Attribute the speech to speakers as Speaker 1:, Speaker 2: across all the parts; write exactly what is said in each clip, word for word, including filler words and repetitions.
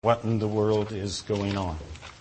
Speaker 1: What in the world is going on?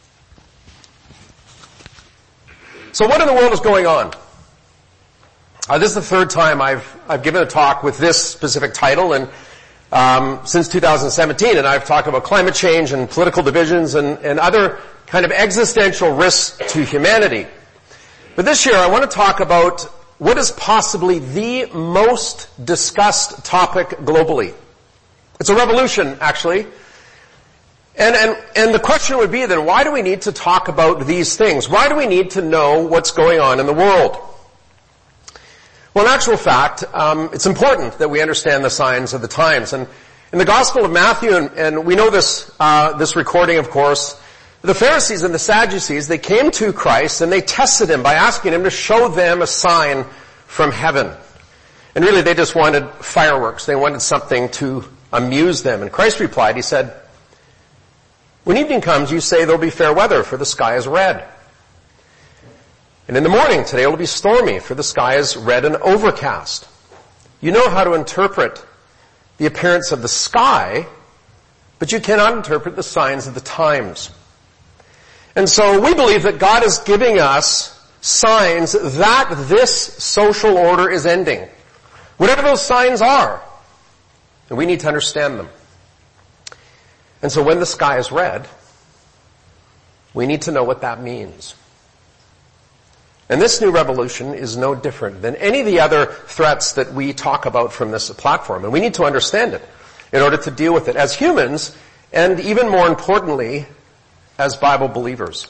Speaker 2: So what in the world is going on? Uh, this is the third time I've I've given a talk with this specific title, and um, since two thousand seventeen, and I've talked about climate change and political divisions and, and other kind of existential risks to humanity. But this year I want to talk about what is possibly the most discussed topic globally. It's a revolution, actually. And, and, and the question would be then, why do we need to talk about these things? Why do we need to know what's going on in the world? Well, in actual fact, um, it's important that we understand the signs of the times. And in the Gospel of Matthew, and, and we know this, uh, this recording, of course, the Pharisees and the Sadducees, they came to Christ and they tested him by asking him to show them a sign from heaven. And really they just wanted fireworks. They wanted something to amuse them. And Christ replied, he said, "When evening comes, you say there'll be fair weather, for the sky is red. And in the morning today it will be stormy, for the sky is red and overcast. You know how to interpret the appearance of the sky, but you cannot interpret the signs of the times." And so we believe that God is giving us signs that this social order is ending. Whatever those signs are, and we need to understand them. And so when the sky is red, we need to know what that means. And this new revolution is no different than any of the other threats that we talk about from this platform. And we need to understand it in order to deal with it as humans, and even more importantly, as Bible believers.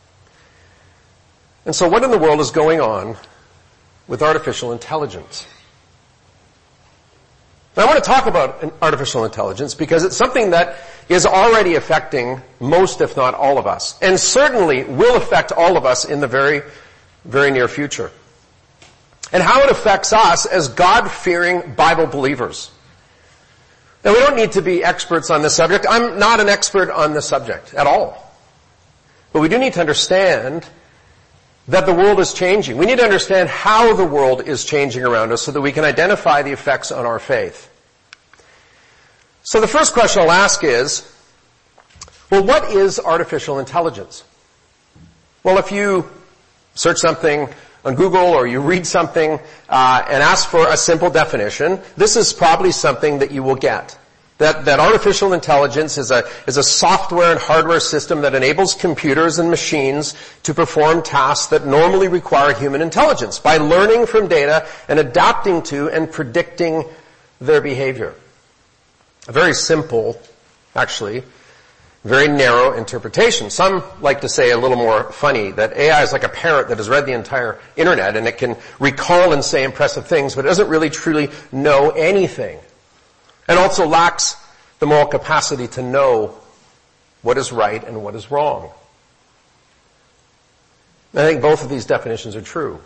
Speaker 2: And so what in the world is going on with artificial intelligence? I want to talk about artificial intelligence because it's something that is already affecting most, if not all of us, and certainly will affect all of us in the very, very near future. And how it affects us as God-fearing Bible believers. Now, we don't need to be experts on this subject. I'm not an expert on this subject at all. But we do need to understand that the world is changing. We need to understand how the world is changing around us so that we can identify the effects on our faith. So the first question I'll ask is, well, what is artificial intelligence? Well, if you search something on Google or you read something uh, and ask for a simple definition, this is probably something that you will get. That, that artificial intelligence is a, is a software and hardware system that enables computers and machines to perform tasks that normally require human intelligence by learning from data and adapting to and predicting their behavior. A very simple, actually, very narrow interpretation. Some like to say a little more funny that A I is like a parrot that has read the entire internet and it can recall and say impressive things, but it doesn't really truly know anything. And also lacks the moral capacity to know what is right and what is wrong. I think both of these definitions are true.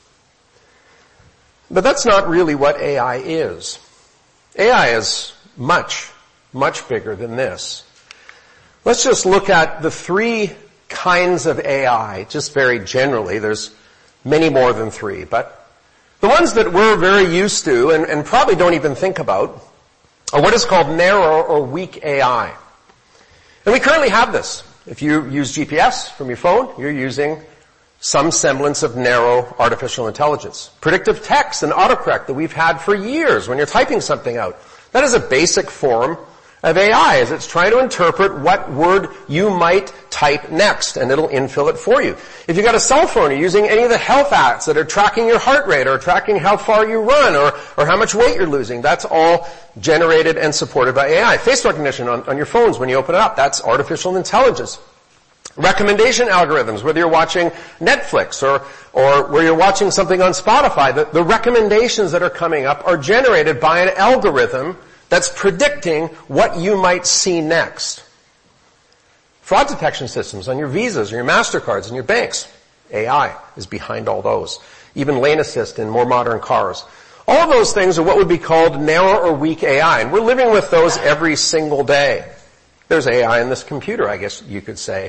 Speaker 2: But that's not really what A I is. A I is much, much bigger than this. Let's just look at the three kinds of A I, just very generally. There's many more than three, but the ones that we're very used to and, and probably don't even think about or what is called narrow or weak A I. And we currently have this. If you use G P S from your phone, you're using some semblance of narrow artificial intelligence. Predictive text and autocorrect that we've had for years when you're typing something out. That is a basic form of A I, as it's trying to interpret what word you might type next, and it'll infill it for you. If you've got a cell phone, you're using any of the health apps that are tracking your heart rate or tracking how far you run or, or how much weight you're losing, that's all generated and supported by A I. Face recognition on, on your phones when you open it up, that's artificial intelligence. Recommendation algorithms, whether you're watching Netflix or, or where you're watching something on Spotify, the, the recommendations that are coming up are generated by an algorithm that's predicting what you might see next. Fraud detection systems on your Visas or your MasterCards and your banks. A I is behind all those. Even lane assist in more modern cars. All of those things are what would be called narrow or weak A I, and we're living with those every single day. There's A I in this computer, I guess you could say.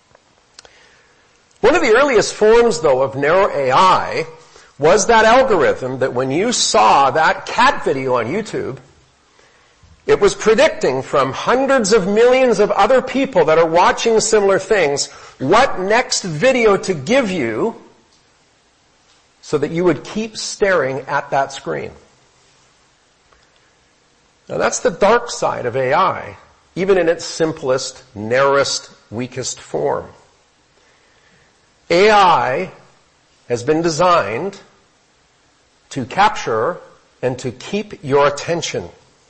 Speaker 2: One of the earliest forms, though, of narrow A I was that algorithm that when you saw that cat video on YouTube, it was predicting from hundreds of millions of other people that are watching similar things what next video to give you so that you would keep staring at that screen. Now that's the dark side of A I, even in its simplest, narrowest, weakest form. A I has been designed to capture and to keep your attention.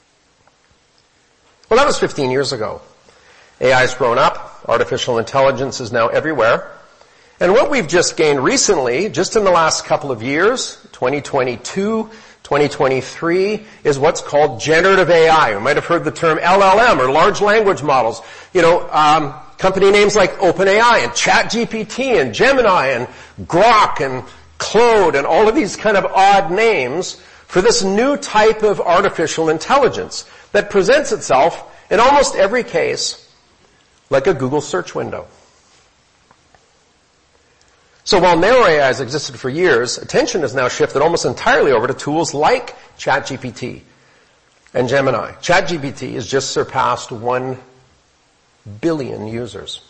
Speaker 2: Well, that was fifteen years ago. A I has grown up. Artificial intelligence is now everywhere. And what we've just gained recently, just in the last couple of years, twenty twenty-two, twenty twenty-three, is what's called generative A I. You might have heard the term L L M, or large language models. You know, um, company names like OpenAI and ChatGPT and Gemini and Grok and Claude and all of these kind of odd names for this new type of artificial intelligence that presents itself in almost every case like a Google search window. So while narrow A I has existed for years, attention has now shifted almost entirely over to tools like ChatGPT and Gemini. ChatGPT has just surpassed one billion users.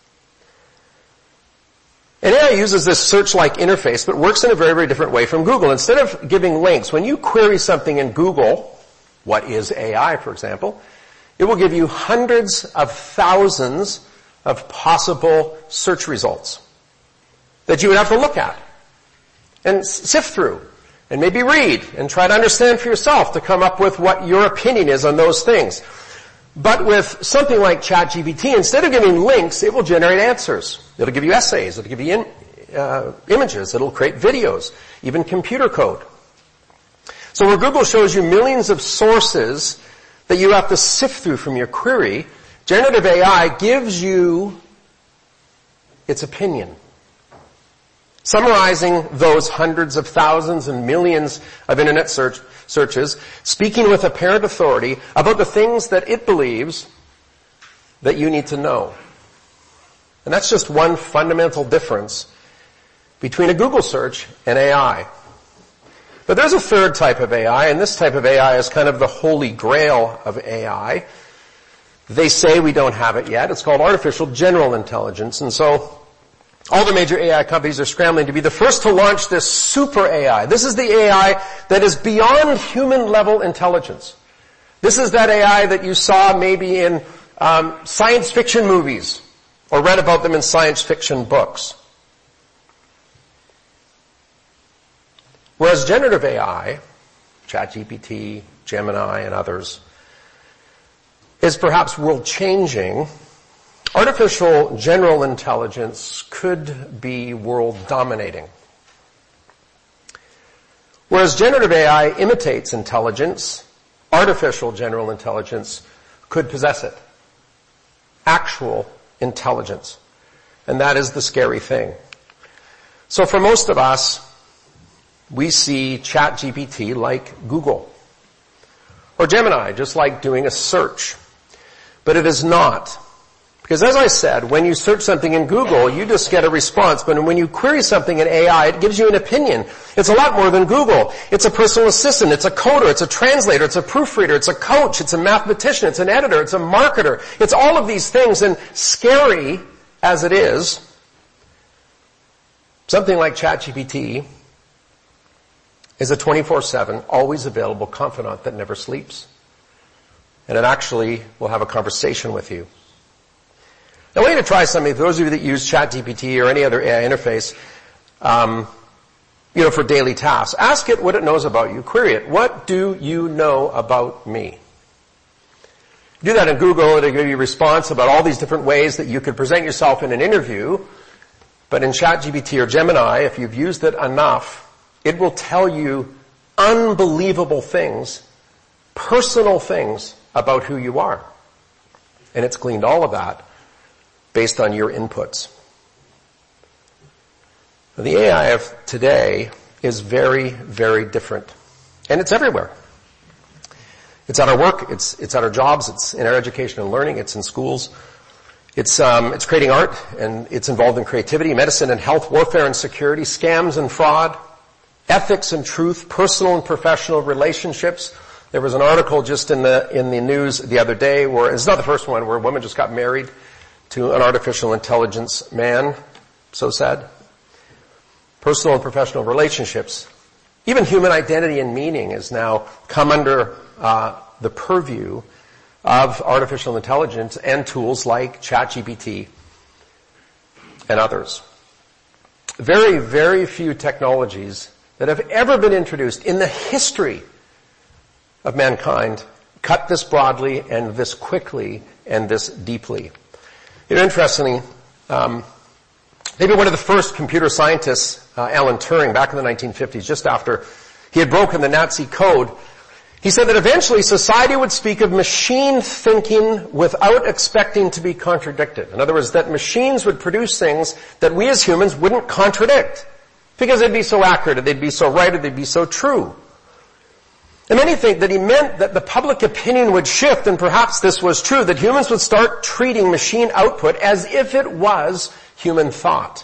Speaker 2: And A I uses this search-like interface, but works in a very, very different way from Google. Instead of giving links, when you query something in Google, what is A I, for example, it will give you hundreds of thousands of possible search results that you would have to look at and sift through and maybe read and try to understand for yourself to come up with what your opinion is on those things. But with something like ChatGPT, instead of giving links, it will generate answers. It'll give you essays. It'll give you in, uh, images. It'll create videos, even computer code. So where Google shows you millions of sources that you have to sift through from your query, generative A I gives you its opinion, summarizing those hundreds of thousands and millions of internet search, searches, speaking with apparent authority about the things that it believes that you need to know. And that's just one fundamental difference between a Google search and A I. But there's a third type of A I, and this type of A I is kind of the holy grail of A I. They say we don't have it yet. It's called artificial general intelligence. And so all the major A I companies are scrambling to be the first to launch this super A I. This is the A I that is beyond human level intelligence. This is that A I that you saw maybe in um, science fiction movies or read about them in science fiction books. Whereas generative A I, ChatGPT, Gemini, and others, is perhaps world-changing, artificial general intelligence could be world-dominating. Whereas generative A I imitates intelligence, artificial general intelligence could possess it. Actual intelligence. And that is the scary thing. So for most of us, we see ChatGPT like Google, or Gemini, just like doing a search. But it is not. Because as I said, when you search something in Google, you just get a response. But when you query something in A I, it gives you an opinion. It's a lot more than Google. It's a personal assistant. It's a coder. It's a translator. It's a proofreader. It's a coach. It's a mathematician. It's an editor. It's a marketer. It's all of these things. And scary as it is, something like ChatGPT is a twenty-four seven, always available confidant that never sleeps. And it actually will have a conversation with you. Now, I want you to try something. For those of you that use ChatGPT or any other A I interface, um, you know, for daily tasks, ask it what it knows about you. Query it. What do you know about me? Do that in Google. It'll give you a response about all these different ways that you could present yourself in an interview. But in ChatGPT or Gemini, if you've used it enough, it will tell you unbelievable things, personal things about who you are. And it's gleaned all of that based on your inputs. The A I of today is very, very different. And it's everywhere. It's at our work, it's, it's at our jobs, it's in our education and learning, it's in schools. It's, um, it's creating art, and it's involved in creativity, medicine and health, warfare and security, scams and fraud, ethics and truth, personal and professional relationships, There was an article just in the in the news the other day where, it's not the first one, where a woman just got married to an artificial intelligence man. So sad. Personal and professional relationships. Even human identity and meaning has now come under uh, the purview of artificial intelligence and tools like ChatGPT and others. Very, very few technologies that have ever been introduced in the history of mankind cut this broadly and this quickly and this deeply. You know, interestingly, um, maybe one of the first computer scientists, uh, Alan Turing, back in the nineteen fifties, just after he had broken the Nazi code, he said that eventually society would speak of machine thinking without expecting to be contradicted. In other words, that machines would produce things that we as humans wouldn't contradict because they'd be so accurate, they'd be so right, or they'd be so true. And many think that he meant that the public opinion would shift, and perhaps this was true, that humans would start treating machine output as if it was human thought.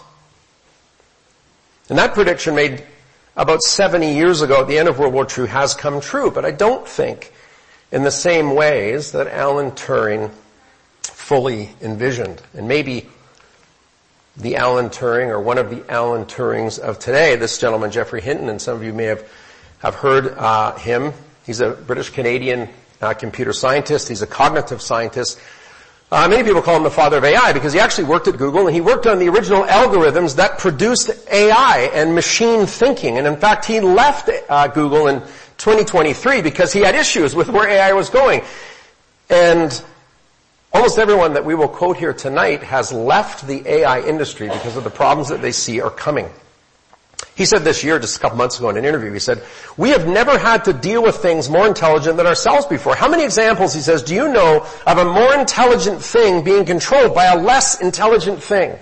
Speaker 2: And that prediction made about seventy years ago at the end of World War Two has come true, but I don't think in the same ways that Alan Turing fully envisioned. And maybe the Alan Turing, or one of the Alan Turings of today, this gentleman, Geoffrey Hinton, and some of you may have, have heard uh, him. He's a British-Canadian uh, computer scientist. He's a cognitive scientist. Uh, many people call him the father of A I because he actually worked at Google, and he worked on the original algorithms that produced A I and machine thinking. And in fact, he left uh, Google in twenty twenty-three because he had issues with where A I was going. And almost everyone that we will quote here tonight has left the A I industry because of the problems that they see are coming. He said this year, just a couple months ago in an interview, he said, "We have never had to deal with things more intelligent than ourselves before." How many examples, he says, do you know of a more intelligent thing being controlled by a less intelligent thing?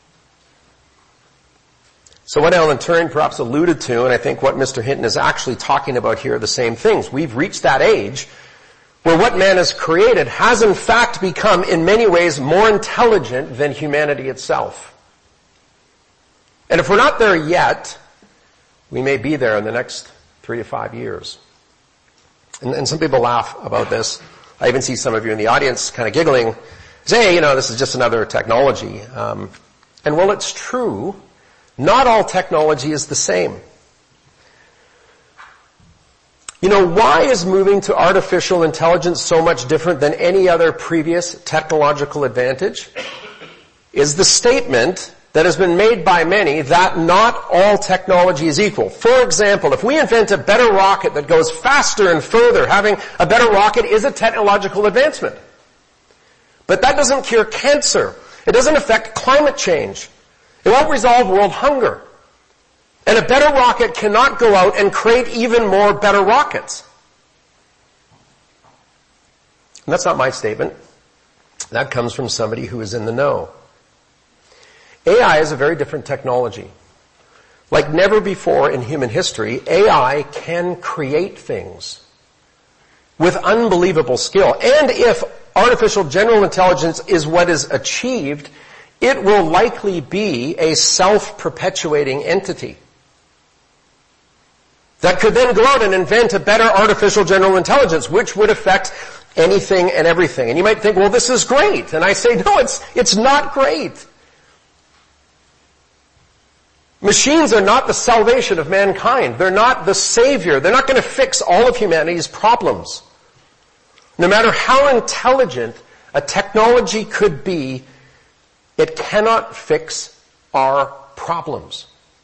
Speaker 2: So what Alan Turing perhaps alluded to, and I think what Mister Hinton is actually talking about here, are the same things. We've reached that age where what man has created has in fact become, in many ways, more intelligent than humanity itself. And if we're not there yet, we may be there in the next three to five years. And, and some people laugh about this. I even see some of you in the audience kind of giggling, say, hey, you know, this is just another technology. Um, and while it's true, not all technology is the same. You know, why is moving to artificial intelligence so much different than any other previous technological advantage? Is the statement that has been made by many that not all technology is equal. For example, if we invent a better rocket that goes faster and further, having a better rocket is a technological advancement. But that doesn't cure cancer. It doesn't affect climate change. It won't resolve world hunger. And a better rocket cannot go out and create even more better rockets. And that's not my statement. That comes from somebody who is in the know. A I is a very different technology. Like never before in human history, A I can create things with unbelievable skill. And if artificial general intelligence is what is achieved, it will likely be a self-perpetuating entity that could then go out and invent a better artificial general intelligence, which would affect anything and everything. And you might think, well, this is great. And I say, no, it's, it's not great. Machines are not the salvation of mankind. They're not the savior. They're not going to fix all of humanity's problems. No matter how intelligent a technology could be, it cannot fix our problems.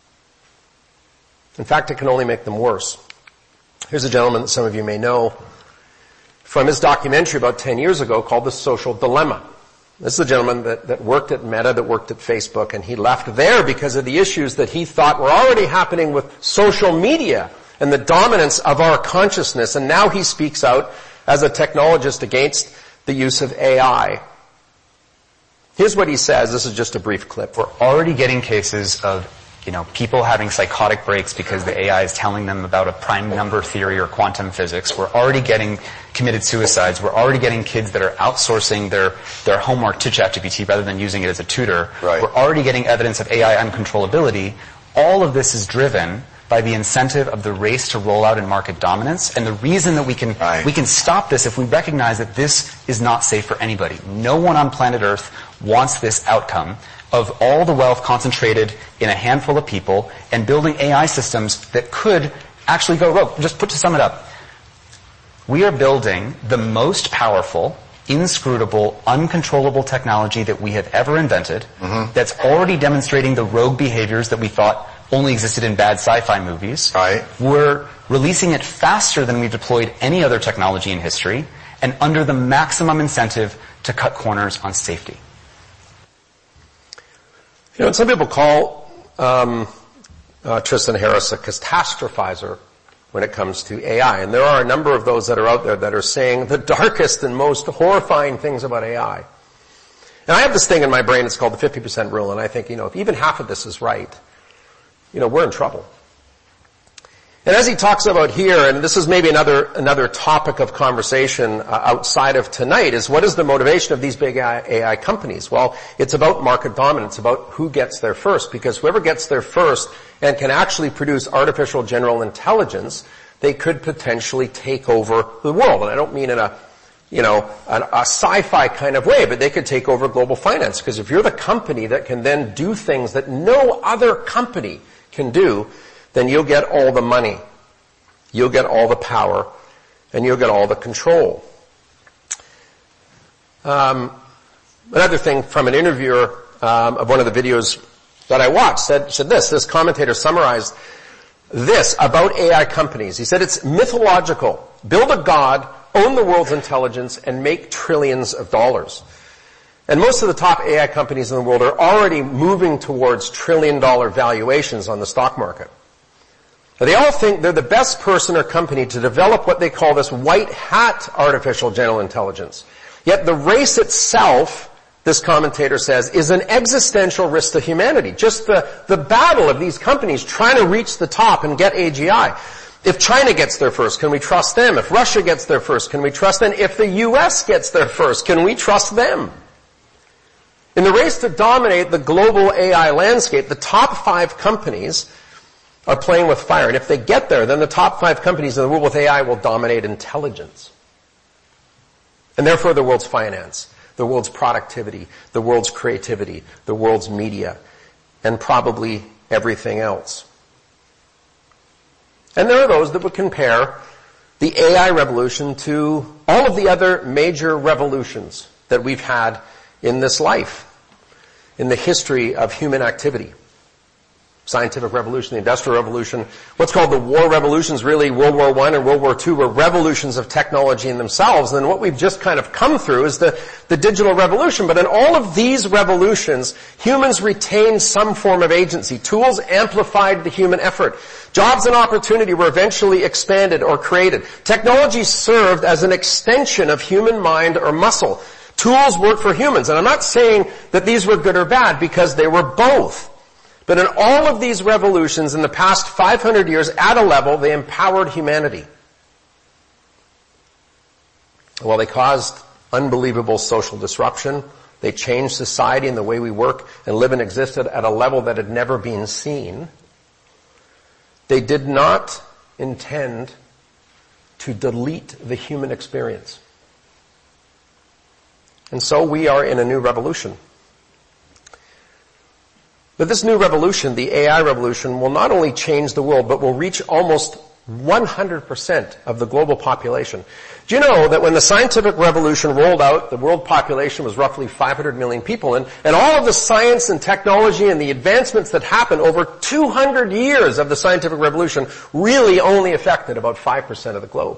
Speaker 2: In fact, it can only make them worse. Here's a gentleman that some of you may know from his documentary about ten years ago called The Social Dilemma. This is a gentleman that, that worked at Meta, that worked at Facebook, and he left there because of the issues that he thought were already happening with social media and the dominance of our consciousness. And now he speaks out as a technologist against the use of A I. Here's what he says. This is just a brief clip.
Speaker 3: We're already getting cases of, you know, people having psychotic breaks because the A I is telling them about a prime number theory or quantum physics. We're already getting committed suicides. We're already getting kids that are outsourcing their, their homework to ChatGPT rather than using it as a tutor.
Speaker 2: Right.
Speaker 3: We're already getting evidence of A I uncontrollability. All of this is driven by the incentive of the race to roll out in market dominance. And the reason that we can,
Speaker 4: right.
Speaker 3: we can stop this if we recognize that this is not safe for anybody. No one on planet Earth wants this outcome of all the wealth concentrated in a handful of people and building A I systems that could actually go rogue. Just put to sum it up. We are building the most powerful, inscrutable, uncontrollable technology that we have ever invented, mm-hmm. that's already demonstrating the rogue behaviors that we thought only existed in bad sci-fi movies.
Speaker 4: Right.
Speaker 3: We're releasing it faster than we've deployed any other technology in history, and under the maximum incentive to cut corners on safety.
Speaker 2: You know, some people call um, uh, Tristan Harris a catastrophizer when it comes to A I. And there are a number of those that are out there that are saying the darkest and most horrifying things about A I. And I have this thing in my brain, it's called the fifty percent rule, and I think, you know, if even half of this is right, you know, we're in trouble. And as he talks about here, and this is maybe another, another topic of conversation uh, outside of tonight, is what is the motivation of these big A I companies? Well, it's about market dominance, about who gets there first, because whoever gets there first and can actually produce artificial general intelligence, they could potentially take over the world. And I don't mean in a, you know, a, a sci-fi kind of way, but they could take over global finance. Because if you're the company that can then do things that no other company can do, then you'll get all the money, you'll get all the power, and you'll get all the control. Um, another thing from an interviewer um, of one of the videos that I watched said, said this, this commentator summarized this about A I companies. He said it's mythological. Build a god, own the world's intelligence, and make trillions of dollars. And most of the top A I companies in the world are already moving towards trillion dollar valuations on the stock market. Now, they all think they're the best person or company to develop what they call this white hat artificial general intelligence. Yet the race itself, this commentator says, is an existential risk to humanity. Just the, the battle of these companies trying to reach the top and get A G I. If China gets there first, can we trust them? If Russia gets there first, can we trust them? If the U S gets there first, can we trust them? In the race to dominate the global A I landscape, the top five companies are playing with fire. And if they get there, then the top five companies in the world with A I will dominate intelligence. And therefore the world's finance, the world's productivity, the world's creativity, the world's media, and probably everything else. And there are those that would compare the A I revolution to all of the other major revolutions that we've had in this life, in the history of human activity. Scientific revolution, the industrial revolution, what's called the war revolutions, really World War One and World War Two were revolutions of technology in themselves. And then what we've just kind of come through is the, the digital revolution. But in all of these revolutions, humans retained some form of agency. Tools amplified the human effort. Jobs and opportunity were eventually expanded or created. Technology served as an extension of human mind or muscle. Tools work for humans. And I'm not saying that these were good or bad, because they were both. But in all of these revolutions in the past five hundred years, at a level, they empowered humanity. Well, they caused unbelievable social disruption. They changed society and the way we work and live and exist at a level that had never been seen. They did not intend to delete the human experience. And so we are in a new revolution. But this new revolution, the A I revolution, will not only change the world, but will reach almost one hundred percent of the global population. Do you know that when the scientific revolution rolled out, the world population was roughly five hundred million people, and, and all of the science and technology and the advancements that happened over two hundred years of the scientific revolution really only affected about five percent of the globe.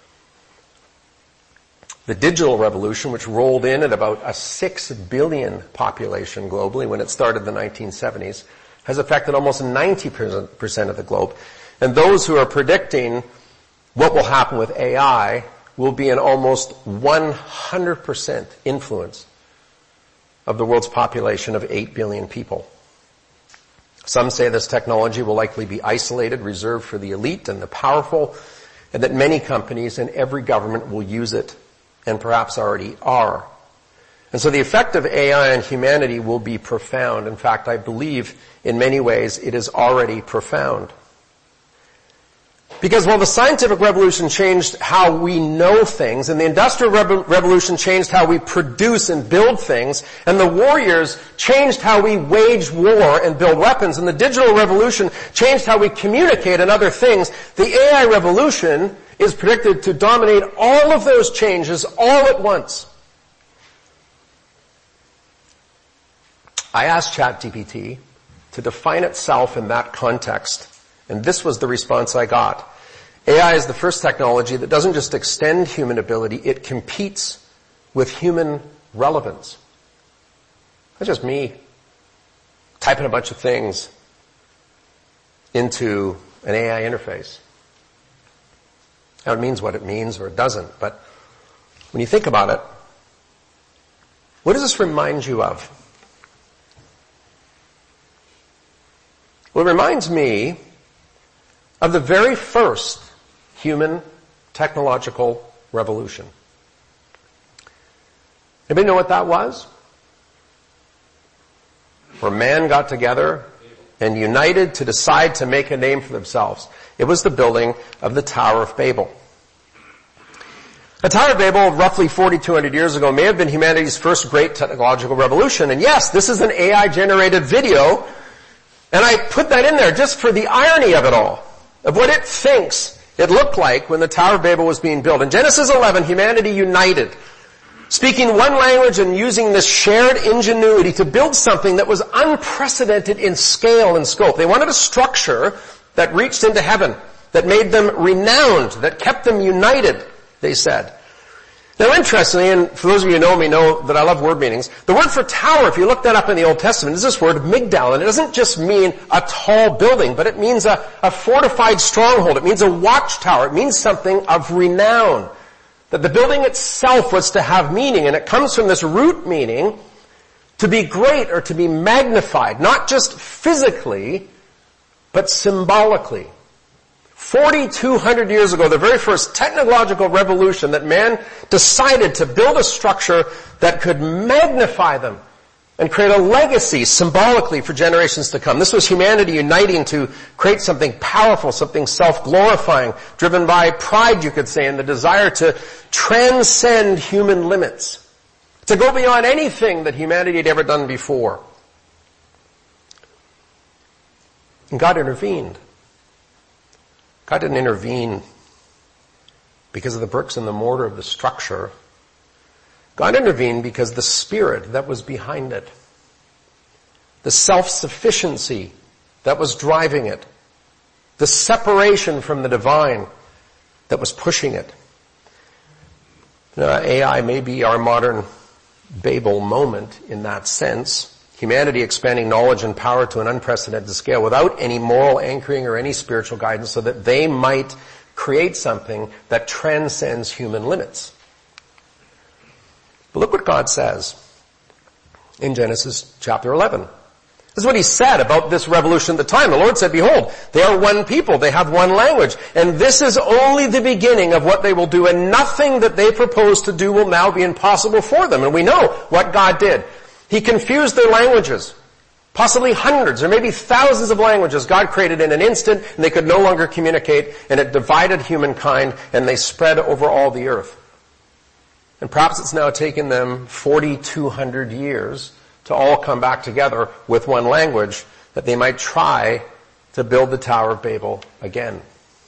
Speaker 2: The digital revolution, which rolled in at about a six billion population globally when it started in the nineteen seventies, has affected almost ninety percent of the globe. And those who are predicting what will happen with A I will be an almost one hundred percent influence of the world's population of eight billion people. Some say this technology will likely be isolated, reserved for the elite and the powerful, and that many companies and every government will use it, and perhaps already are. And so the effect of A I on humanity will be profound. In fact, I believe in many ways it is already profound. Because while the scientific revolution changed how we know things, and the industrial revo- revolution changed how we produce and build things, and the warriors changed how we wage war and build weapons, and the digital revolution changed how we communicate and other things, the A I revolution is predicted to dominate all of those changes all at once. I asked ChatGPT to define itself in that context, and this was the response I got. A I is the first technology that doesn't just extend human ability, it competes with human relevance. That's just me typing a bunch of things into an A I interface. Now it means what it means or it doesn't, but when you think about it, what does this remind you of? Well, it reminds me of the very first human technological revolution. Anybody know what that was? Where man got together and united to decide to make a name for themselves. It was the building of the Tower of Babel. The Tower of Babel, roughly forty-two hundred years ago, may have been humanity's first great technological revolution. And yes, this is an A I-generated video. And I put that in there just for the irony of it all, of what it thinks it looked like when the Tower of Babel was being built. In Genesis eleven, humanity united, speaking one language and using this shared ingenuity to build something that was unprecedented in scale and scope. They wanted a structure that reached into heaven, that made them renowned, that kept them united, they said. Now interestingly, and for those of you who know me know that I love word meanings, the word for tower, if you look that up in the Old Testament, is this word migdal, and it doesn't just mean a tall building, but it means a, a fortified stronghold. It means a watchtower. It means something of renown. That the building itself was to have meaning, and it comes from this root meaning to be great or to be magnified, not just physically, but symbolically. forty-two hundred years ago, the very first technological revolution that man decided to build a structure that could magnify them and create a legacy symbolically for generations to come. This was humanity uniting to create something powerful, something self-glorifying, driven by pride, you could say, and the desire to transcend human limits, to go beyond anything that humanity had ever done before. And God intervened. God didn't intervene because of the bricks and the mortar of the structure. God intervened because the spirit that was behind it, the self-sufficiency that was driving it, the separation from the divine that was pushing it. Now, A I may be our modern Babel moment in that sense. Humanity expanding knowledge and power to an unprecedented scale without any moral anchoring or any spiritual guidance so that they might create something that transcends human limits. But look what God says in Genesis chapter eleven. This is what he said about this revolution at the time. The Lord said, behold, they are one people, they have one language, and this is only the beginning of what they will do, and nothing that they propose to do will now be impossible for them. And we know what God did. He confused their languages. Possibly hundreds or maybe thousands of languages God created in an instant, and they could no longer communicate, and it divided humankind, and they spread over all the earth. And perhaps it's now taken them forty-two hundred years to all come back together with one language that they might try to build the Tower of Babel again.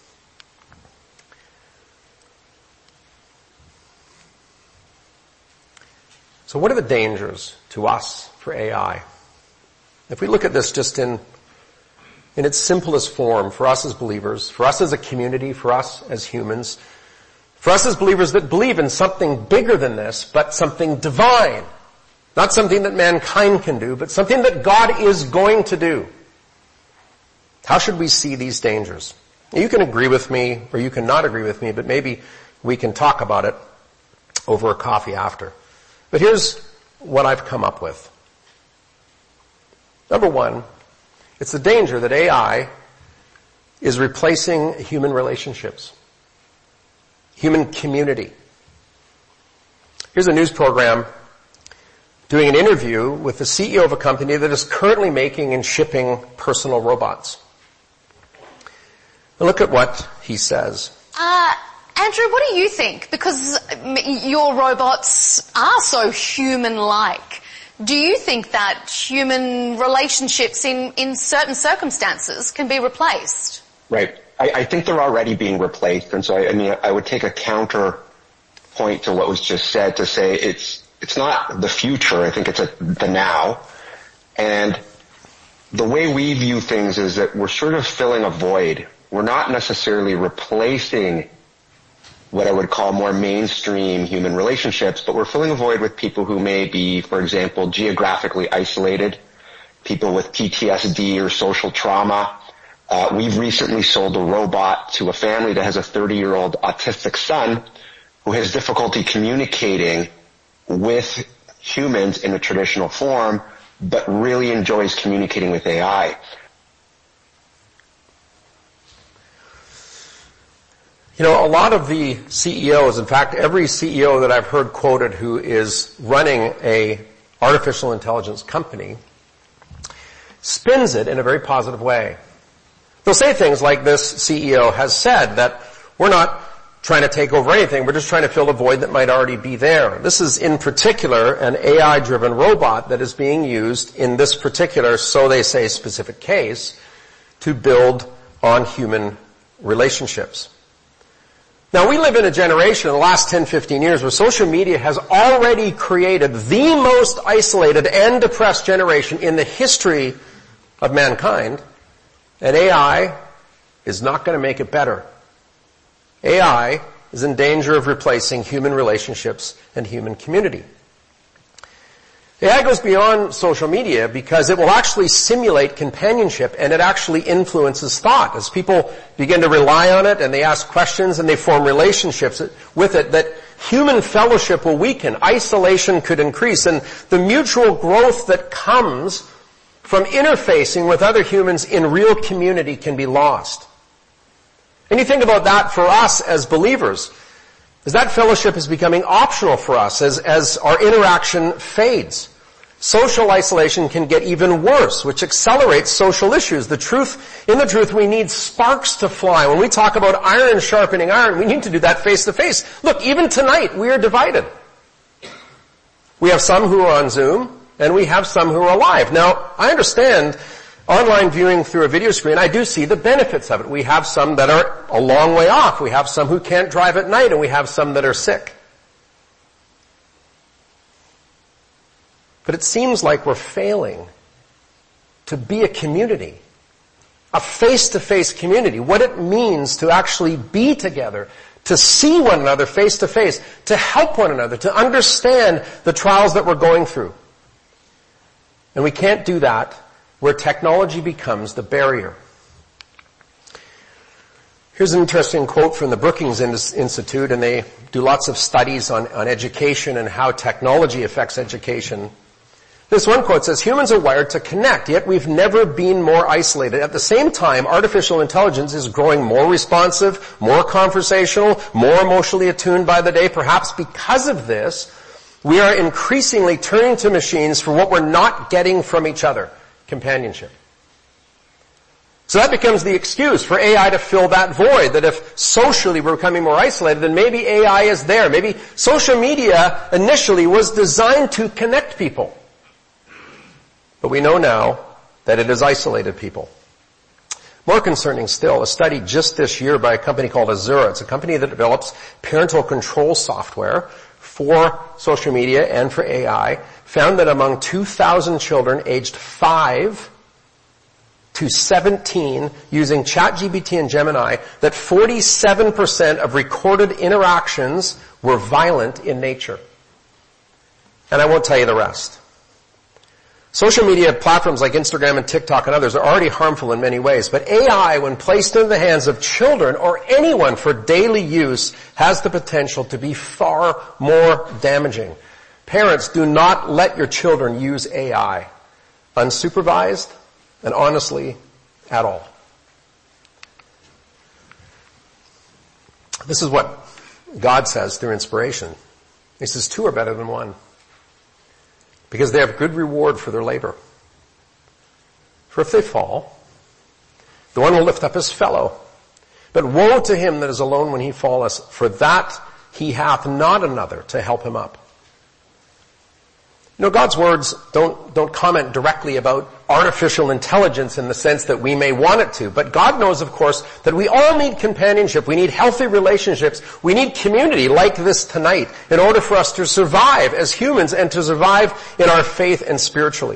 Speaker 2: So what are the dangers to us for A I? If we look at this just in, in its simplest form, for us as believers, for us as a community, for us as humans, for us as believers that believe in something bigger than this, but something divine, not something that mankind can do, but something that God is going to do. How should we see these dangers? You can agree with me, or you can not agree with me, but maybe we can talk about it over a coffee after. But here's what I've come up with. Number one, it's the danger that A I is replacing human relationships, human community. Here's a news program doing an interview with the C E O of a company that is currently making and shipping personal robots. Look at what he says.
Speaker 4: Uh, Andrew, what do you think? Because your robots are so human-like. Do you think that human relationships in, in certain circumstances can be replaced?
Speaker 5: Right. I, I think they're already being replaced. And so, I, I mean, I would take a counter point to what was just said to say it's it's not the future. I think it's a, the now. And the way we view things is that we're sort of filling a void. We're not necessarily replacing what I would call more mainstream human relationships, but we're filling a void with people who may be, for example, geographically isolated, people with P T S D or social trauma. Uh, we've recently sold a robot to a family that has a thirty-year-old autistic son who has difficulty communicating with humans in a traditional form, but really enjoys communicating with A I.
Speaker 2: You know, a lot of the C E Os, in fact, every C E O that I've heard quoted who is running a artificial intelligence company spins it in a very positive way. They'll say things like this C E O has said, that we're not trying to take over anything, we're just trying to fill a void that might already be there. This is in particular an A I-driven robot that is being used in this particular, so they say, specific case to build on human relationships. Now, we live in a generation in the last ten, fifteen years where social media has already created the most isolated and depressed generation in the history of mankind, and A I is not going to make it better. A I is in danger of replacing human relationships and human community. A I goes beyond social media because it will actually simulate companionship, and it actually influences thought. As people begin to rely on it and they ask questions and they form relationships with it, that human fellowship will weaken, isolation could increase, and the mutual growth that comes from interfacing with other humans in real community can be lost. And you think about that for us as believers, as that fellowship is becoming optional for us as, as our interaction fades. Social isolation can get even worse, which accelerates social issues. The truth, in the truth, we need sparks to fly. When we talk about iron sharpening iron, we need to do that face to face. Look, even tonight, we are divided. We have some who are on Zoom, and we have some who are alive. Now, I understand online viewing through a video screen, I do see the benefits of it. We have some that are a long way off. We have some who can't drive at night, and we have some that are sick. But it seems like we're failing to be a community, a face-to-face community, what it means to actually be together, to see one another face-to-face, to help one another, to understand the trials that we're going through. And we can't do that where technology becomes the barrier. Here's an interesting quote from the Brookings Institute, and they do lots of studies on, on education and how technology affects education. This one quote says, humans are wired to connect, yet we've never been more isolated. At the same time, artificial intelligence is growing more responsive, more conversational, more emotionally attuned by the day. Perhaps because of this, we are increasingly turning to machines for what we're not getting from each other, companionship. So that becomes the excuse for A I to fill that void, that if socially we're becoming more isolated, then maybe A I is there. Maybe social media initially was designed to connect people. But we know now that it has isolated people. More concerning still, a study just this year by a company called Azura, it's a company that develops parental control software for social media and for A I, found that among two thousand children aged five to seventeen using ChatGPT and Gemini, that forty-seven percent of recorded interactions were violent in nature. And I won't tell you the rest. Social media platforms like Instagram and TikTok and others are already harmful in many ways, but A I, when placed in the hands of children or anyone for daily use, has the potential to be far more damaging. Parents, do not let your children use A I unsupervised and honestly at all. This is what God says through inspiration. He says two are better than one, because they have good reward for their labor. For if they fall, the one will lift up his fellow. But woe to him that is alone when he falleth, for that he hath not another to help him up. You know, God's words don't, don't comment directly about artificial intelligence in the sense that we may want it to. But God knows, of course, that we all need companionship. We need healthy relationships. We need community like this tonight in order for us to survive as humans and to survive in our faith and spiritually.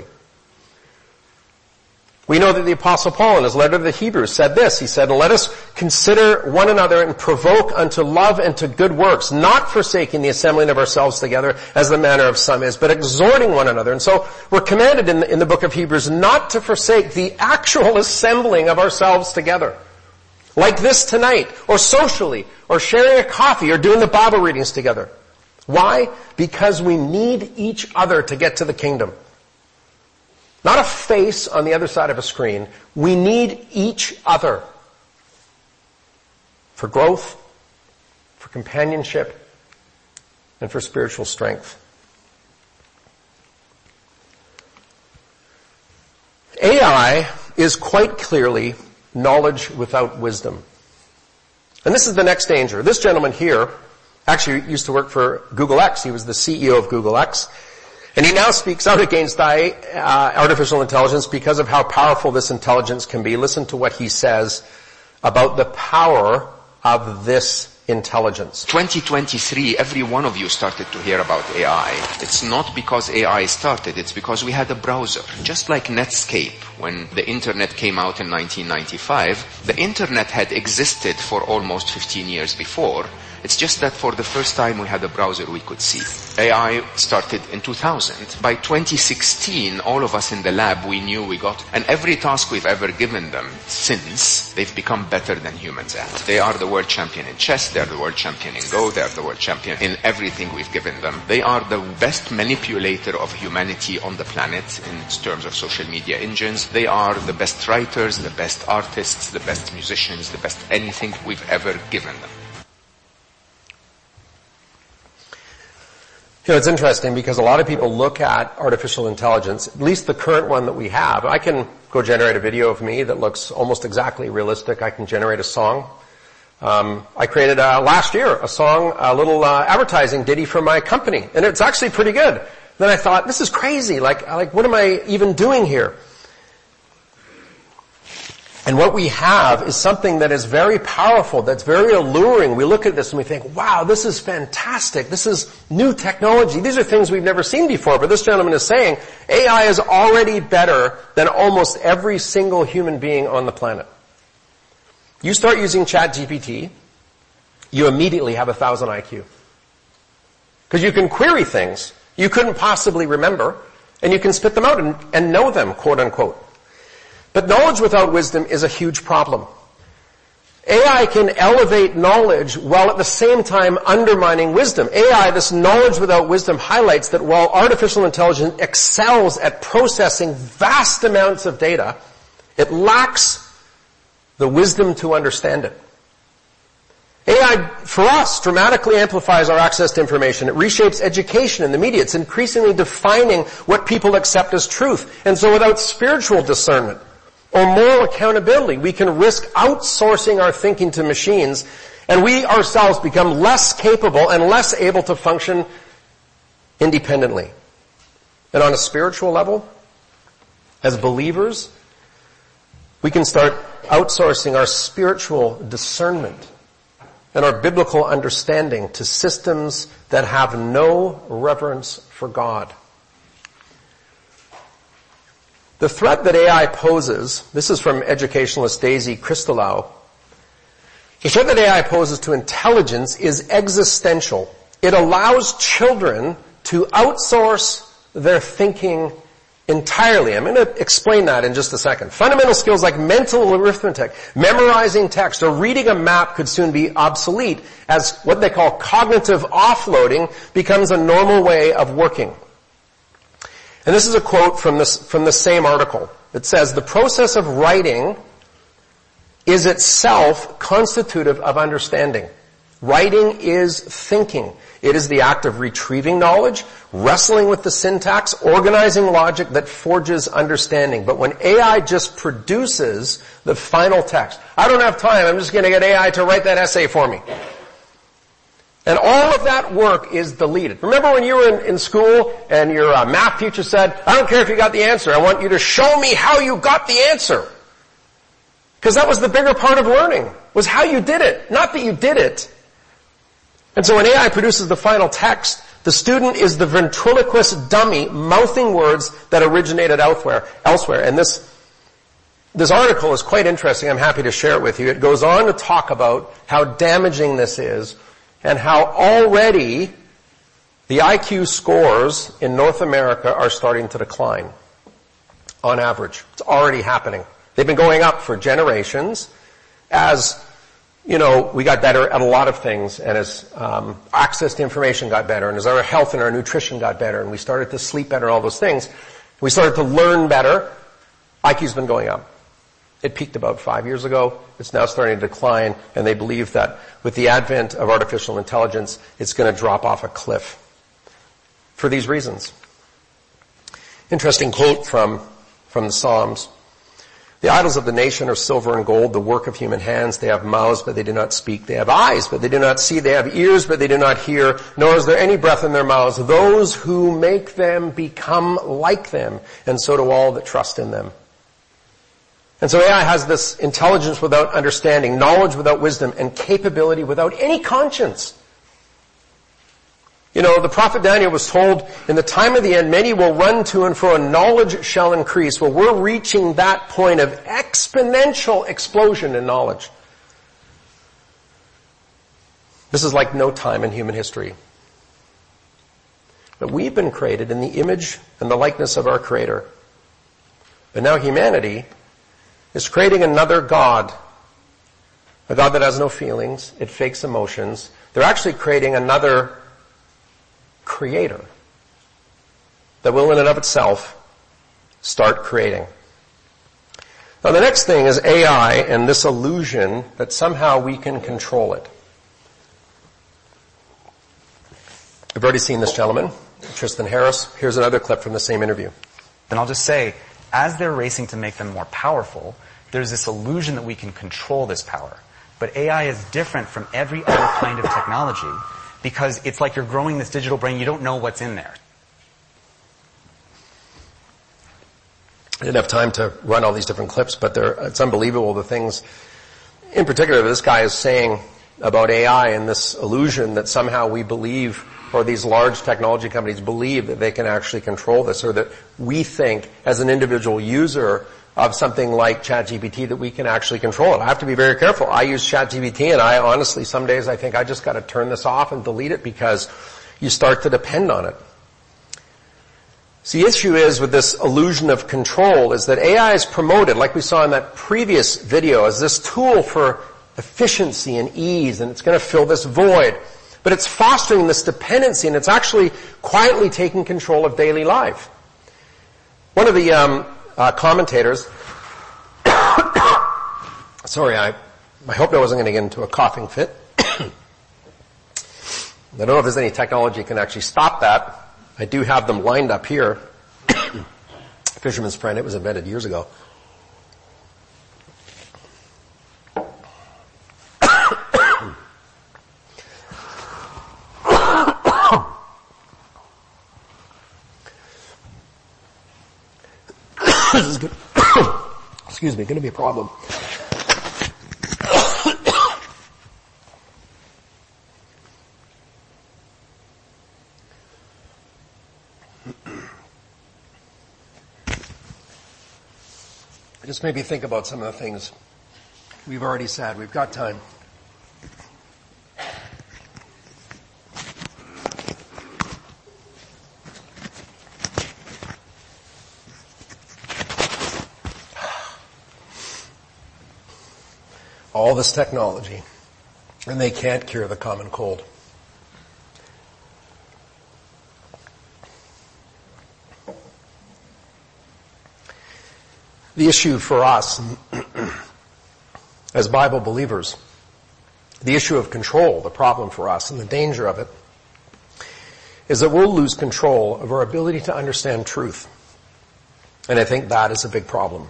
Speaker 2: We know that the Apostle Paul in his letter to the Hebrews said this. He said, let us consider one another and provoke unto love and to good works, not forsaking the assembling of ourselves together as the manner of some is, but exhorting one another. And so we're commanded in the, in the book of Hebrews not to forsake the actual assembling of ourselves together. Like this tonight, or socially, or sharing a coffee, or doing the Bible readings together. Why? Because we need each other to get to the kingdom. Not a face on the other side of a screen. We need each other for growth, for companionship, and for spiritual strength. A I is quite clearly knowledge without wisdom. And this is the next danger. This gentleman here actually used to work for Google X. He was the C E O of Google X. And he now speaks out against uh, artificial intelligence because of how powerful this intelligence can be. Listen to what he says about the power of this intelligence.
Speaker 6: twenty twenty-three, every one of you started to hear about A I. It's not because A I started, it's because we had a browser. Just like Netscape, when the internet came out in nineteen ninety-five, the internet had existed for almost fifteen years before. It's just that for the first time we had a browser we could see. A I started in two thousand. By twenty sixteen, all of us in the lab, we knew we got, and every task we've ever given them since, they've become better than humans at. They are the world champion in chess, they are the world champion in Go, they are the world champion in everything we've given them. They are the best manipulator of humanity on the planet in terms of social media engines. They are the best writers, the best artists, the best musicians, the best anything we've ever given them.
Speaker 2: You know, it's interesting because a lot of people look at artificial intelligence, at least the current one that we have. I can go generate a video of me that looks almost exactly realistic. I can generate a song. Um, I created uh, last year a song, a little uh, advertising ditty for my company, and it's actually pretty good. Then I thought, this is crazy. Like, like, what am I even doing here? And what we have is something that is very powerful, that's very alluring. We look at this and we think, wow, this is fantastic. This is new technology. These are things we've never seen before. But this gentleman is saying, A I is already better than almost every single human being on the planet. You start using ChatGPT, you immediately have a thousand I Q. Because you can query things you couldn't possibly remember, and you can spit them out and, and know them, quote unquote. But knowledge without wisdom is a huge problem. A I can elevate knowledge while at the same time undermining wisdom. A I, this knowledge without wisdom, highlights that while artificial intelligence excels at processing vast amounts of data, it lacks the wisdom to understand it. A I, for us, dramatically amplifies our access to information. It reshapes education and the media. It's increasingly defining what people accept as truth. And so without spiritual discernment or moral accountability, we can risk outsourcing our thinking to machines, and we ourselves become less capable and less able to function independently. And on a spiritual level, as believers, we can start outsourcing our spiritual discernment and our biblical understanding to systems that have no reverence for God. The threat that A I poses, this is from educationalist Daisy Christolau, the threat that A I poses to intelligence is existential. It allows children to outsource their thinking entirely. I'm going to explain that in just a second. Fundamental skills like mental arithmetic, memorizing text, or reading a map could soon be obsolete as what they call cognitive offloading becomes a normal way of working. And this is a quote from this, from the same article. It says, the process of writing is itself constitutive of understanding. Writing is thinking. It is the act of retrieving knowledge, wrestling with the syntax, organizing logic that forges understanding. But when A I just produces the final text, I don't have time, I'm just going to get A I to write that essay for me. And all of that work is deleted. Remember when you were in, in school and your uh, math teacher said, I don't care if you got the answer, I want you to show me how you got the answer. Because that was the bigger part of learning, was how you did it, not that you did it. And so when A I produces the final text, the student is the ventriloquist dummy mouthing words that originated elsewhere. elsewhere. And this, this article is quite interesting. I'm happy to share it with you. It goes on to talk about how damaging this is and how already the I Q scores in North America are starting to decline on average. It's already happening. They've been going up for generations as, you know, we got better at a lot of things, and as um, access to information got better, and as our health and our nutrition got better, and we started to sleep better, all those things, we started to learn better, I Q's been going up. It peaked about five years ago. It's now starting to decline, and they believe that with the advent of artificial intelligence, it's going to drop off a cliff for these reasons. Interesting quote from, from the Psalms. The idols of the nation are silver and gold, the work of human hands. They have mouths, but they do not speak. They have eyes, but they do not see. They have ears, but they do not hear. Nor is there any breath in their mouths. Those who make them become like them, and so do all that trust in them. And so A I has this intelligence without understanding, knowledge without wisdom, and capability without any conscience. You know, the prophet Daniel was told, in the time of the end, many will run to and fro, and knowledge shall increase. Well, we're reaching that point of exponential explosion in knowledge. This is like no time in human history. But we've been created in the image and the likeness of our Creator. But now humanity is creating another God. A God that has no feelings. It fakes emotions. They're actually creating another creator that will in and of itself start creating. Now the next thing is A I and this illusion that somehow we can control it. I've already seen this gentleman, Tristan Harris. Here's another clip from the same interview.
Speaker 3: And I'll just say, as they're racing to make them more powerful, there's this illusion that we can control this power. But A I is different from every other kind of technology, because it's like you're growing this digital brain, you don't know what's in there.
Speaker 2: I didn't have time to run all these different clips, but they're, it's unbelievable the things, in particular, this guy is saying about A I and this illusion that somehow we believe, or these large technology companies believe that they can actually control this, or that we think as an individual user of something like ChatGPT that we can actually control it. I have to be very careful. I use ChatGPT, and I honestly, some days I think I just got to turn this off and delete it because you start to depend on it. See, the issue is with this illusion of control is that A I is promoted, like we saw in that previous video, as this tool for efficiency and ease, and it's going to fill this void. But it's fostering this dependency, and it's actually quietly taking control of daily life. One of the um, uh, commentators, sorry, I, I hoped I wasn't going to get into a coughing fit. I don't know if there's any technology that can actually stop that. I do have them lined up here. Fisherman's Friend, it was invented years ago. This is good. Excuse me, going to be a problem. Just maybe think about some of the things we've already said. We've got time. All this technology, and they can't cure the common cold. The issue for us as Bible believers the issue of control, the problem for us and the danger of it, is that we'll lose control of our ability to understand truth. And I think that is a big problem.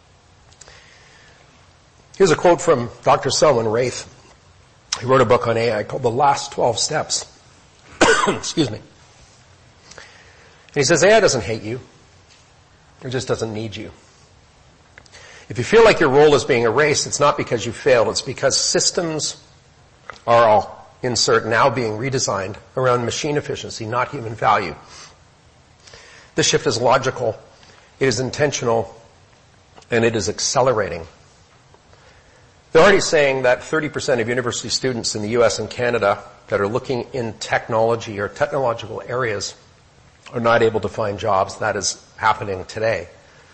Speaker 2: Here's a quote from Doctor Selwyn Wraith. He wrote a book on A I called The Last twelve Steps. Excuse me. And he says, A I doesn't hate you. It just doesn't need you. If you feel like your role is being erased, it's not because you failed. It's because systems are all insert now being redesigned around machine efficiency, not human value. This shift is logical, it is intentional, and it is accelerating. They're already saying that thirty percent of university students in the U S and Canada that are looking in technology or technological areas are not able to find jobs. That is happening today.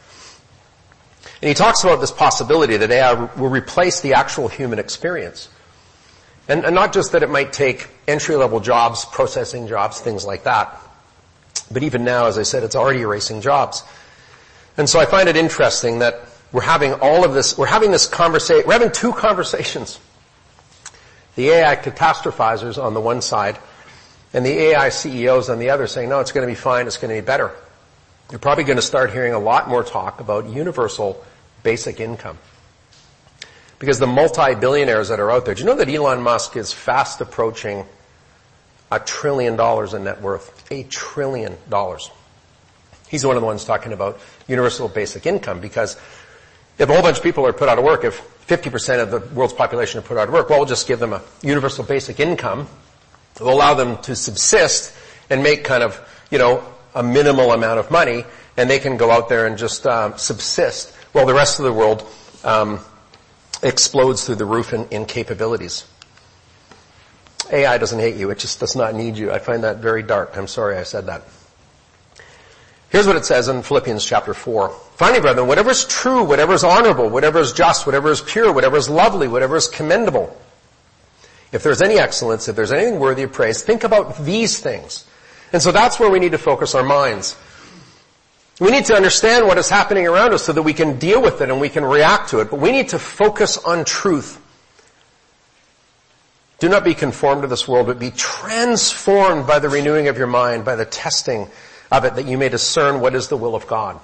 Speaker 2: And he talks about this possibility that A I will replace the actual human experience. And, and not just that it might take entry-level jobs, processing jobs, things like that. But even now, as I said, it's already erasing jobs. And so I find it interesting that we're having all of this, we're having this conversation, we're having two conversations. The A I catastrophizers on the one side, and the A I C E Os on the other saying, no, it's going to be fine, it's going to be better. You're probably going to start hearing a lot more talk about universal basic income. Because the multi-billionaires that are out there, do you know that Elon Musk is fast approaching a trillion dollars in net worth? A trillion dollars. He's one of the ones talking about universal basic income, because if a whole bunch of people are put out of work, if fifty percent of the world's population are put out of work, well, we'll just give them a universal basic income. It will allow them to subsist and make kind of, you know, a minimal amount of money, and they can go out there and just um, subsist while the rest of the world um, explodes through the roof in, in capabilities. A I doesn't hate you. It just does not need you. I find that very dark. I'm sorry I said that. Here's what it says in Philippians chapter four. Finally, brethren, whatever is true, whatever is honorable, whatever is just, whatever is pure, whatever is lovely, whatever is commendable, if there's any excellence, if there's anything worthy of praise, think about these things. And so that's where we need to focus our minds. We need to understand what is happening around us so that we can deal with it and we can react to it. But we need to focus on truth. Do not be conformed to this world, but be transformed by the renewing of your mind, by the testing of it, that you may discern what is the will of God.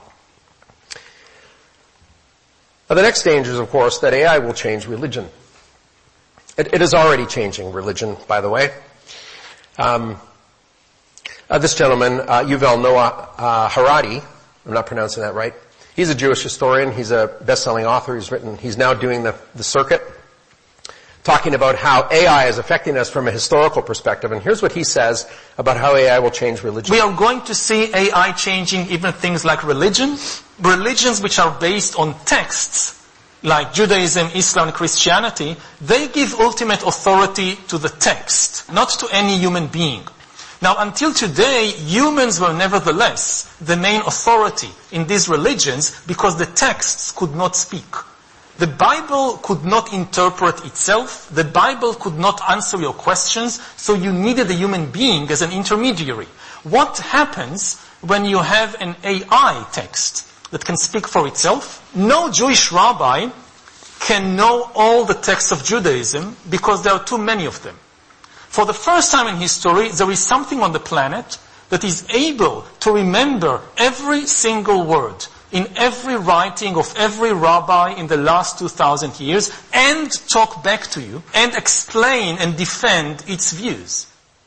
Speaker 2: Now, the next danger is, of course, that A I will change religion. It, it is already changing religion, by the way. Um, uh, this gentleman, uh, Yuval Noah uh, Harari, I'm not pronouncing that right. He's a Jewish historian. He's a best-selling author. He's written. He's now doing the, the circuit, talking about how A I is affecting us from a historical perspective. And here's what he says about how A I will change religion.
Speaker 7: We are going to see A I changing even things like religion. Religions which are based on texts, like Judaism, Islam, and Christianity, they give ultimate authority to the text, not to any human being. Now, until today, humans were nevertheless the main authority in these religions because the texts could not speak. The Bible could not interpret itself. The Bible could not answer your questions, so you needed a human being as an intermediary. What happens when you have an A I text that can speak for itself? No Jewish rabbi can know all the texts of Judaism because there are too many of them. For the first time in history, there is something on the planet that is able to remember every single word in every writing of every rabbi in the last two thousand years and talk back to you and explain and defend its views.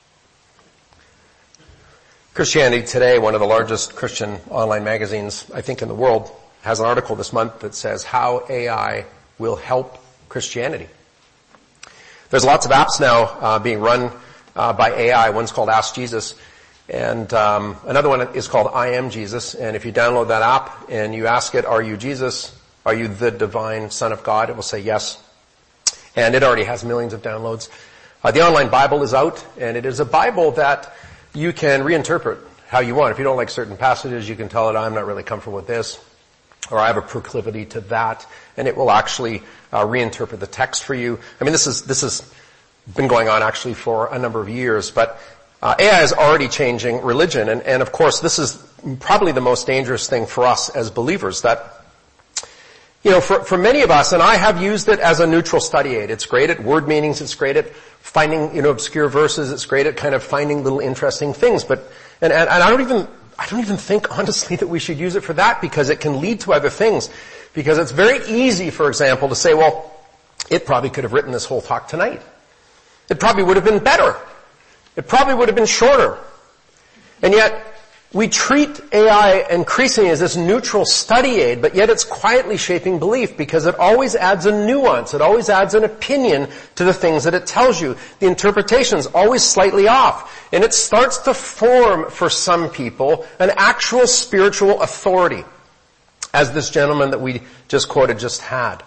Speaker 2: Christianity Today, one of the largest Christian online magazines, I think, in the world, has an article this month that says how A I will help Christianity. There's lots of apps now uh, being run uh, by A I. One's called Ask Jesus, and um, another one is called I Am Jesus. And if you download that app and you ask it, are you Jesus? Are you the divine Son of God? It will say yes. And it already has millions of downloads. Uh, the online Bible is out, and it is a Bible that you can reinterpret how you want. If you don't like certain passages, you can tell it, I'm not really comfortable with this, or I have a proclivity to that, and it will actually uh, reinterpret the text for you. I mean, this is this has been going on actually for a number of years, but uh, A I is already changing religion, and, and of course, this is probably the most dangerous thing for us as believers, that You know, for, for many of us, and I have used it as a neutral study aid. It's great at word meanings. It's great at finding, you know, obscure verses. It's great at kind of finding little interesting things. But, and, and, and I don't even, I don't even think honestly that we should use it for that because it can lead to other things. Because it's very easy, for example, to say, well, it probably could have written this whole talk tonight. It probably would have been better. It probably would have been shorter. And yet, we treat A I increasingly as this neutral study aid, but yet it's quietly shaping belief because it always adds a nuance. It always adds an opinion to the things that it tells you. The interpretation is always slightly off. And it starts to form, for some people, an actual spiritual authority, as this gentleman that we just quoted just had.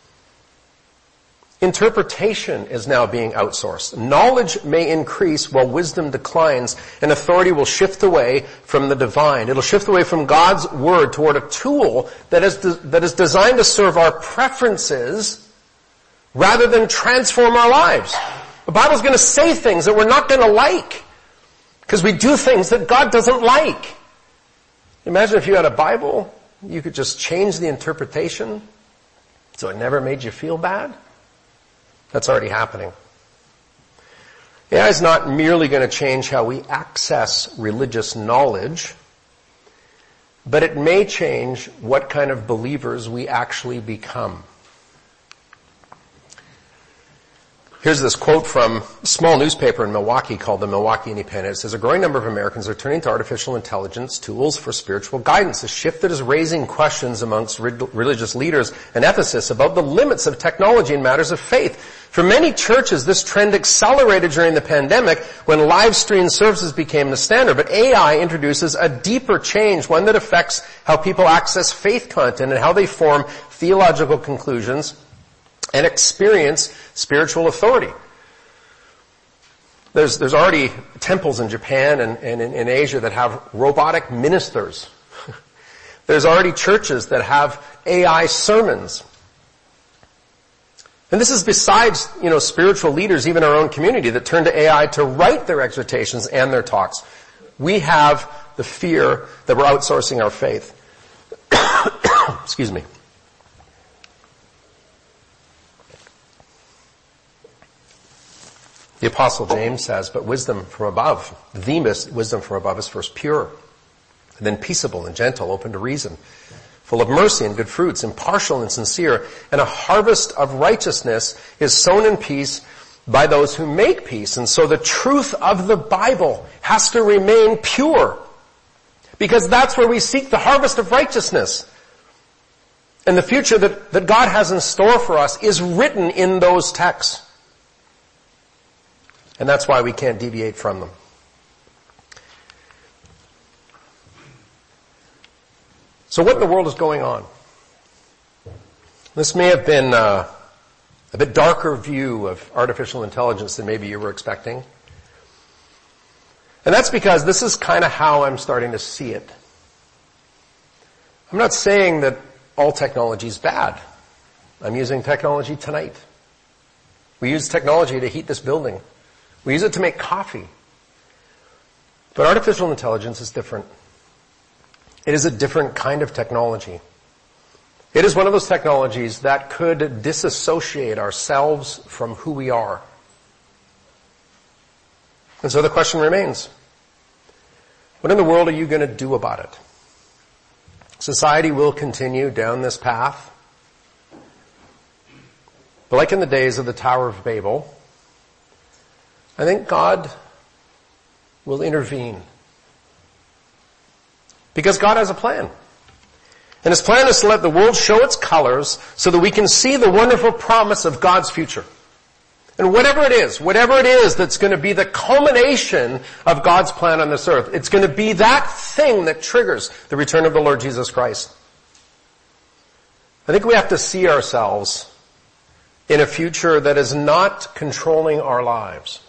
Speaker 2: Interpretation is now being outsourced. Knowledge may increase while wisdom declines, and authority will shift away from the divine. It'll shift away from God's word toward a tool that is, de- that is designed to serve our preferences rather than transform our lives. The Bible's going to say things that we're not going to like because we do things that God doesn't like. Imagine if you had a Bible, you could just change the interpretation so it never made you feel bad. That's already happening. A I is not merely going to change how we access religious knowledge, but it may change what kind of believers we actually become. Here's this quote from a small newspaper in Milwaukee called the Milwaukee Independent. It says, a growing number of Americans are turning to artificial intelligence tools for spiritual guidance, a shift that is raising questions amongst religious leaders and ethicists about the limits of technology in matters of faith. For many churches, this trend accelerated during the pandemic when live stream services became the standard, but A I introduces a deeper change, one that affects how people access faith content and how they form theological conclusions and experience spiritual authority. There's, there's already temples in Japan and, and in, in Asia that have robotic ministers. There's already churches that have A I sermons. And this is besides, you know, spiritual leaders, even our own community, that turn to A I to write their exhortations and their talks. We have the fear that we're outsourcing our faith. Excuse me. The Apostle James says, but wisdom from above, the wisdom from above is first pure, and then peaceable and gentle, open to reason, full of mercy and good fruits, impartial and sincere, and a harvest of righteousness is sown in peace by those who make peace. And so the truth of the Bible has to remain pure, because that's where we seek the harvest of righteousness. And the future that, that God has in store for us is written in those texts. And that's why we can't deviate from them. So what in the world is going on? This may have been uh, a bit darker view of artificial intelligence than maybe you were expecting. And that's because this is kind of how I'm starting to see it. I'm not saying that all technology is bad. I'm using technology tonight. We use technology to heat this building. We use it to make coffee. But artificial intelligence is different. It is a different kind of technology. It is one of those technologies that could disassociate ourselves from who we are. And so the question remains, what in the world are you going to do about it? Society will continue down this path. But like in the days of the Tower of Babel, I think God will intervene. Because God has a plan. And His plan is to let the world show its colors so that we can see the wonderful promise of God's future. And whatever it is, whatever it is that's going to be the culmination of God's plan on this earth, it's going to be that thing that triggers the return of the Lord Jesus Christ. I think we have to see ourselves in a future that is not controlling our lives,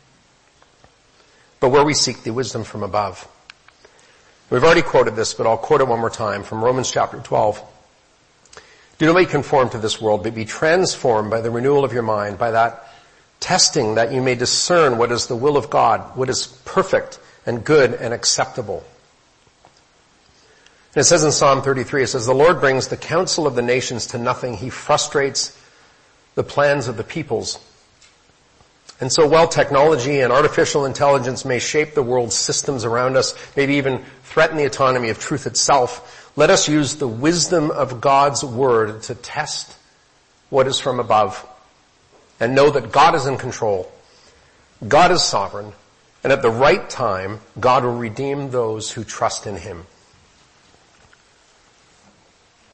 Speaker 2: but where we seek the wisdom from above. We've already quoted this, but I'll quote it one more time from Romans chapter twelve. Do not be conformed to this world, but be transformed by the renewal of your mind, by that testing that you may discern what is the will of God, what is perfect and good and acceptable. And it says in Psalm thirty-three, it says, the Lord brings the counsel of the nations to nothing. He frustrates the plans of the peoples. And so while technology and artificial intelligence may shape the world's systems around us, maybe even threaten the autonomy of truth itself, let us use the wisdom of God's word to test what is from above and know that God is in control. God is sovereign, and at the right time, God will redeem those who trust in him.